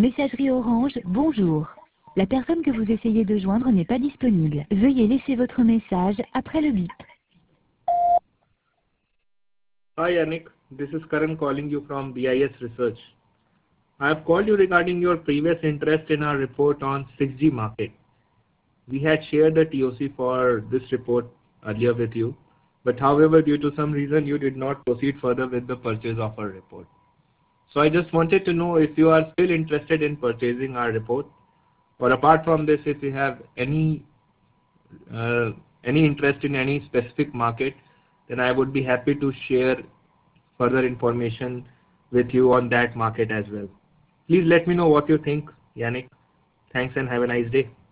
Messagerie Orange, bonjour. La personne que vous essayez de joindre n'est pas disponible. Veuillez laisser votre message après le bip. Hi Yannick, this is Karan calling you from BIS Research. I have called you regarding your previous interest in our report on 6G market. We had shared the TOC for this report earlier with you, but however, due to some reason, you did not proceed further with the purchase of our report. So I just wanted to know if you are still interested in purchasing our report, or apart from this, if you have any interest in any specific market, then I would be happy to share further information with you on that market as well. Please let me know what you think, Yannick. Thanks and have a nice day.